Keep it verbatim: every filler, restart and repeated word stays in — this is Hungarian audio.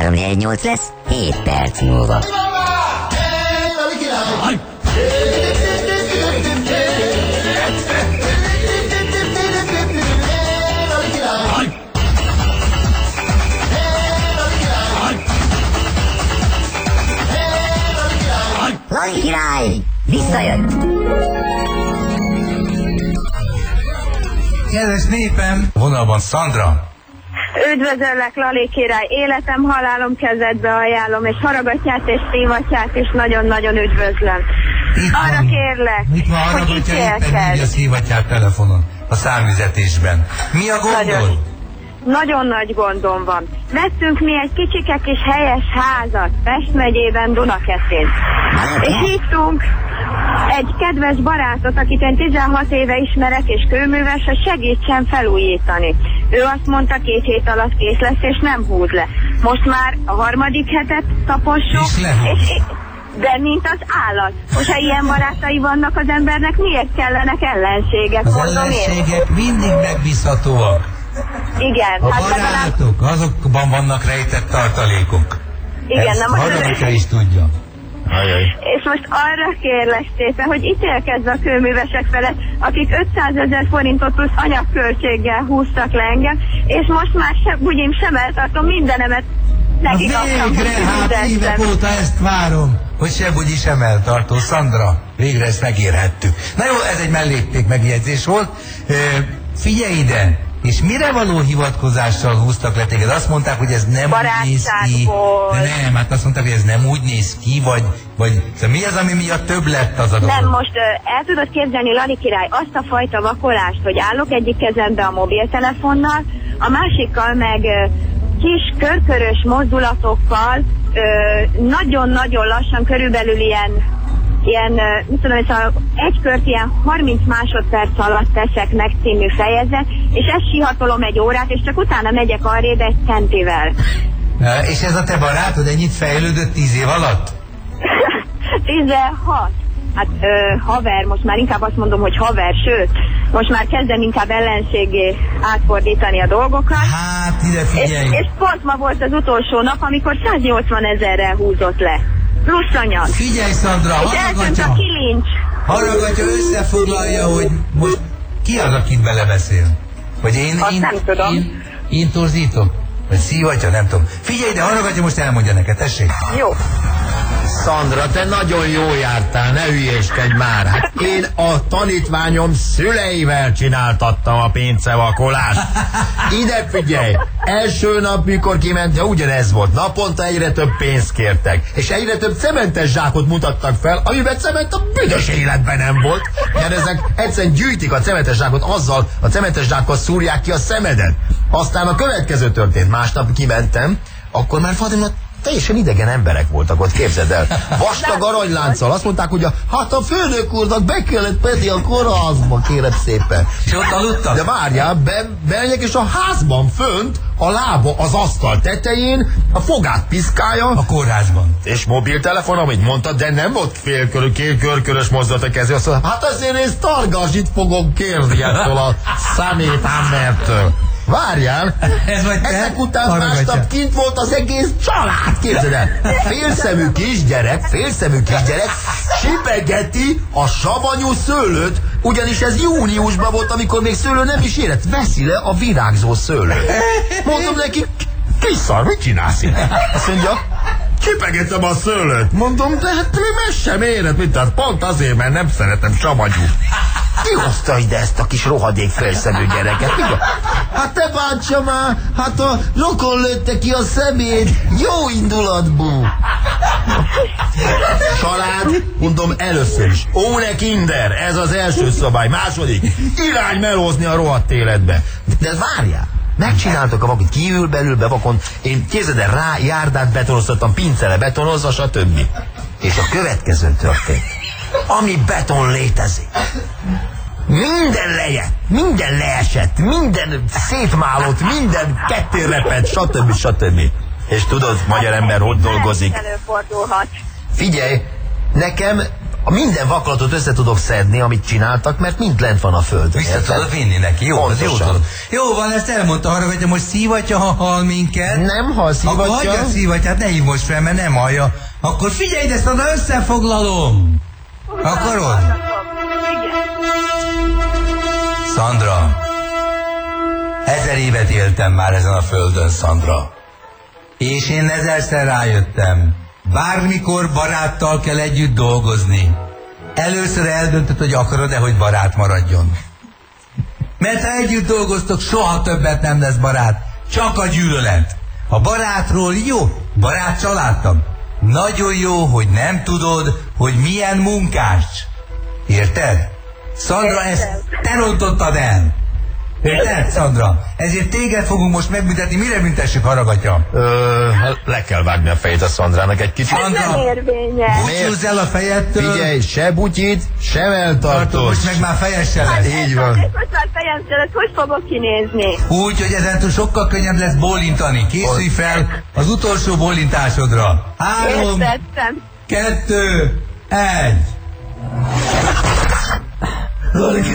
három egy nyolc lesz hét perc múlva. Lali király! Visszajött! Kedves népem! Vonalban Szandra! Üdvözöllek, Lali király! Életem, halálom kezedbe ajánlom, és Haragatyát és Szívatyát is nagyon-nagyon üdvözlöm. Itt Arra van, kérlek, itt van hogy Haragatyá, éppen ítélkezz. a Szívatyát telefonon, a számüzetésben. Mi a gondol? Nagyon. Nagyon nagy gondom van. Vettünk mi egy kicsike kis helyes házat Pest megyében, Dunakeszin. És hívtunk egy kedves barátot, akit én tizenhat éve ismerek, és kőműves, hogy segítsen felújítani. Ő azt mondta, két hét alatt kész lesz, és nem húz le. Most már a harmadik hetet tapossuk, és, de mint az állat. Hogyha ilyen barátai vannak az embernek, miért kellenek ellenségek? Az mondom én. ellenségek mindig megbízhatóak. Igen. A hát barátok, azokban vannak rejtett tartalékok. Igen, ezt na most Haragatyá is tudja. Ajaj. És most arra kérlek szépen, hogy ítélkezz a kőművesek felett, akik ötszázezer forintot plusz anyagköltséggel húztak le engem, és most már se, bugyim sem eltartom mindenemet. Nekik Végre, hát évek óta ezt várom, hogy se bugyi sem eltartó. Szandra, végre ezt megérhettük. Na jó, ez egy mellékték megjegyzés volt. E, figyelj ide! És mire való hivatkozással húztak le téged? Azt mondták, hogy ez nem úgy néz ki. De nem, hát azt mondták, hogy ez nem úgy néz ki, vagy, vagy szóval mi az, ami miatt több lett az a dolog? Nem, most uh, el tudod képzelni, Lali király, azt a fajta vakolást, hogy állok egyik kezembe a mobiltelefonnal, a másikkal meg uh, kis körkörös mozdulatokkal uh, nagyon-nagyon lassan, körülbelül ilyen ilyen, mit tudom, hogy egy kört ilyen harminc másodperc alatt teszek meg című fejezet, és ezt sihatolom egy órát, és csak utána megyek arrébb egy centivel. E, és ez a te barátod ennyit fejlődött tíz év alatt? tizenhat. Hát ö, haver, most már inkább azt mondom, hogy haver, sőt, most már kezdem inkább ellenségé átfordítani a dolgokat. Hát, ide figyelj! És, és pont ma volt az utolsó nap, amikor száznyolcvan ezerrel húzott le. Plusz anyag. Figyelj, Szandra, Haragatyá! a kilincs. Haragatyá összefoglalja, hogy most ki az, akit belebeszél? Hogy én, Azt én, nem tudom. én, én torzítok? Vagy Szívatya, nem tudom. Figyelj, de Haragatyá most elmondja neked, tessék. Jó. Szandra, te nagyon jó jártál, ne hülyéskedj már. Hát én a tanítványom szüleivel csináltattam a péncevakolást. Ide figyelj! Első nap, mikor kiment, ja, ugyanez volt. Naponta egyre több pénzt kértek. És egyre több cementes zsákot mutattak fel, amiben cement a büdös életben nem volt. Mert ezek egyszerűen gyűjtik a cementes zsákot, azzal a cementes zsákkal szúrják ki a szemedet. Aztán a következő történt. Másnap kimentem, akkor már Fatima teljesen idegen emberek voltak ott, képzeld el. Vastag aranylánccal. Azt mondták, hogy a, hát a főnök úrnak be kellett menni a kórházba, kérem szépen. És ott aludtak? De várjál, be, bemegyek, és a házban fönt, a lába az asztal tetején, a fogát piszkálja. A kórházban. És mobiltelefon, amit mondtad, de nem volt félkörű, kérkörös mozdulat a kezé. Azt mondta, hát azért én Stargasit fogom kérni ettől a szemétembertől. Várjál, Ez vagy te? ezek után Haragatyá. másnap kint volt az egész család, képzeld el. Félszemű kisgyerek, félszemű kisgyerek sipegeti a savanyú szőlőt, ugyanis ez júniusban volt, amikor még szőlő nem is érett. Veszi le a virágzó szőlőt. Mondom neki, kis szar, mit csinálsz ide? Azt mondja, csipegetem a szőlőt. Mondom, de hát meg sem érett, mit tehát pont azért, mert nem szeretem savanyú. Ki hozta ide ezt a kis rohadék felszemű gyereket? Ugye? Hát te bántsa már, hát a rokon lőtte ki a szemét, jó indulatból. Család, mondom először is. Óne kinder, ez az első szabály. Második, irány melózni a rohadt életbe. De várjál, megcsináltak a vakit, kiül belül bevakon, én képzeld el, rá járdát betonoztattam, pincele betonozva, stb. És a következő történt. Ami beton létezik. Minden lejött, minden leesett, minden szétmálott, minden kettőrepett, stb. stb. És tudod, magyar ember hogy dolgozik? Előfordulhat. Figyelj, nekem A minden vaklatot össze tudok szedni, amit csináltak, mert mind lent van a földön. Vissza tudod vinni neki, jó, az jó tudod. Jó van, ezt elmondta arra, hogy most szívatja, ha hal minket. Nem hal, szívatja. Akkor hagyja a szívatját, ne hív most fel, mert nem hallja. Akkor figyelj, de Szandra, összefoglalom. Akarod? Szandra, ezer évet éltem már ezen a földön, Szandra. És én ezerszer rájöttem, bármikor baráttal kell együtt dolgozni. Először eldöntöd, hogy akarod-e, hogy barát maradjon. Mert ha együtt dolgoztok, soha többet nem lesz barát. Csak a gyűlölet. A barátról jó, barát családtag. Nagyon jó, hogy nem tudod, hogy milyen munkás. Érted? Szandra, ezt te rontottad el. Érted, Szandra? Ezért téged fogunk most megbüntetni. Mire büntessük, haragatja? Ö, le kell vágni a fejét a Szandrának egy kicsit. Ez nem érvényes. Búcsúzz el a fejedtől. Figyelj, se butyit, se melltartót. Most meg már fejes se lesz. Így van. Most már fejem szeret, hogy fogok kinézni? Úgy, hogy ezentúl sokkal könnyebb lesz bólintani. Készülj fel az utolsó bólintásodra. Három, Értettem. kettő, egy.